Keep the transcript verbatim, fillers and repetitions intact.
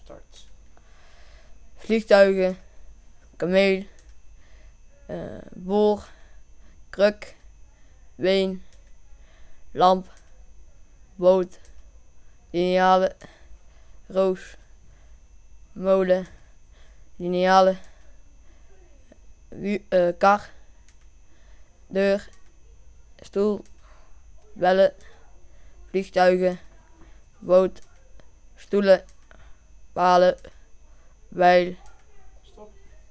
start. Vliegtuigen, kameel, uh, boor, kruk, ween, lamp, boot, lineale, roos, molen, lineale, uh, kar, deur, stoel, bellen, vliegtuigen, boot, stoelen, palen, bijl,